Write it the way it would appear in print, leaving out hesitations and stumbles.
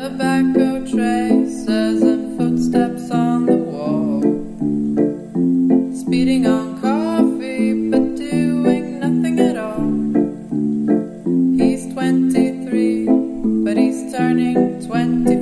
tobacco traces and footsteps on the wall. Speeding on coffee, but doing nothing at all. He's 23, but he's turning 24.